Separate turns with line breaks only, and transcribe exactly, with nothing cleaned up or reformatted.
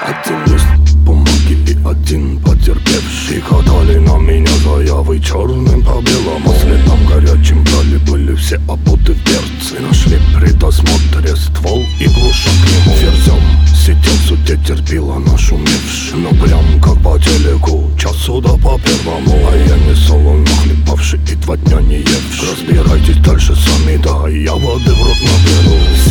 Один лист бумаги и один потерпевший. Катали на меня заявы черным по белому следам горячим брали, были все обуты в берцы. Нашли при досмотре ствол и глушак к нему. Ферзем сидел в суде, терпила нашумевший. Но прям как по телеку, час суда по первому. А я не солон нахлебавший и два дня не евший. Разбирайтесь дальше сами, да, я воды в рот наберу.